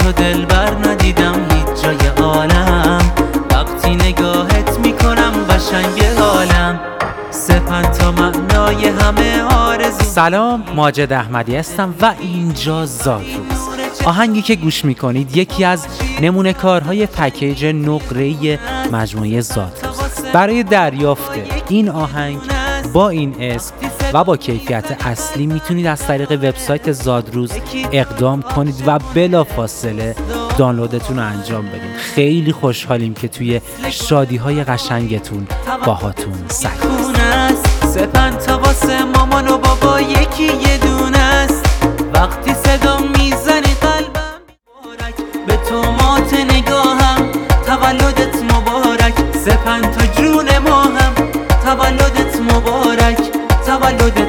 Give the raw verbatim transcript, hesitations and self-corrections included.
تو دلبر ندیدم هیچ جای عالم، وقتی نگاهت میکنم قشنگ حالم، سپند تا معنای همه آرزو. سلام، ماجد احمدی هستم و اینجا زادروز. آهنگی که گوش میکنید یکی از نمونه کارهای پکیج نقره‌ای مجموعه زادروز. برای دریافت این آهنگ با این اسم و با کیفیت اصلی میتونید از طریق وبسایت زادروز اقدام کنید و بلافاصله دانلودتون رو انجام بدید. خیلی خوشحالیم که توی شادی‌های قشنگتون باهاتون سعیم. سپند تا واسه مامان و بابا یکی یه دونه است، وقتی صدا میزنی قلبم مبارک، به تو مات نگاهم تولدت مبارک، سپند تا جون ما هم تولدت مبارک، تولدت